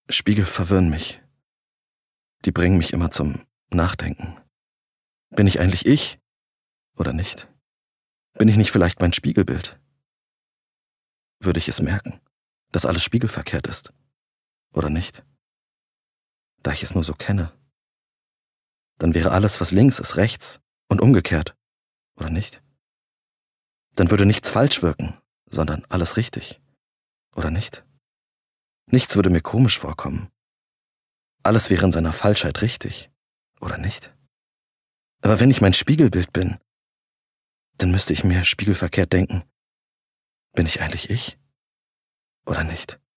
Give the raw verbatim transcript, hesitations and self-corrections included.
Spiegel verwirren mich. Die bringen mich immer zum Nachdenken. Bin ich eigentlich ich oder nicht? Bin ich nicht vielleicht mein Spiegelbild? Würde ich es merken, dass alles spiegelverkehrt ist oder nicht? Da ich es nur so kenne, dann wäre alles, was links ist, rechts und umgekehrt, oder nicht? Dann würde nichts falsch wirken, sondern alles richtig, oder nicht? Nichts würde mir komisch vorkommen. Alles wäre in seiner Falschheit richtig, oder nicht? Aber wenn ich mein Spiegelbild bin, dann müsste ich mir spiegelverkehrt denken, bin ich eigentlich ich oder nicht?